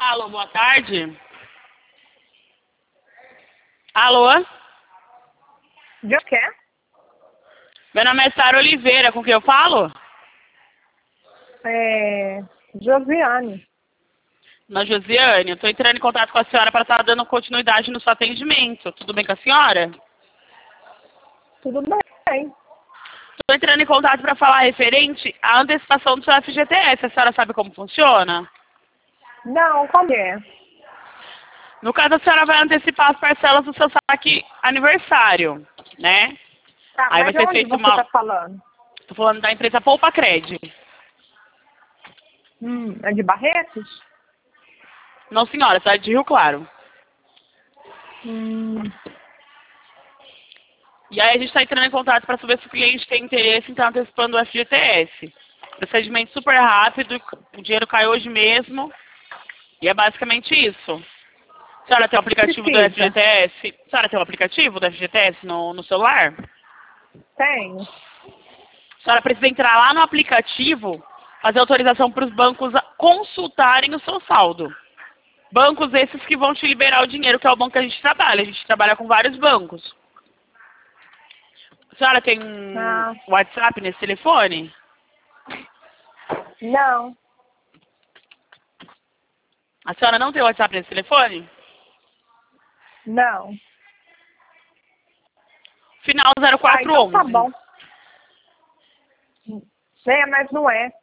Alô, boa tarde. Alô? De quê? Meu nome é Sara Oliveira, com quem eu falo? Josiane. Na Josiane, eu estou entrando em contato com a senhora para estar dando continuidade no seu atendimento. Tudo bem com a senhora? Tudo bem. Estou entrando em contato para falar referente à antecipação do seu FGTS. A senhora sabe como funciona? Não, como é? No caso, a senhora vai antecipar as parcelas do seu saque aniversário, né? Tá, Aí mas vai ser onde feito você uma... está falando? Estou falando da empresa Poupa Cred. É de Barretos? Não, senhora, cidade de Rio Claro. E aí a gente está entrando em contato para saber se o cliente tem interesse em estar antecipando o FGTS. Procedimento super rápido, o dinheiro cai hoje mesmo. E é basicamente isso. A senhora tem o aplicativo do Precisa. FGTS? A senhora tem o aplicativo do FGTS no celular? Tenho. A senhora precisa entrar lá no aplicativo, fazer autorização para os bancos consultarem o seu saldo. Bancos esses que vão te liberar o dinheiro, que é o banco que a gente trabalha. A gente trabalha com vários bancos. A senhora tem Ah, WhatsApp nesse telefone? não. A senhora não tem WhatsApp nesse telefone? Não. Final Ah, então 0411. tá bom. Mas não é.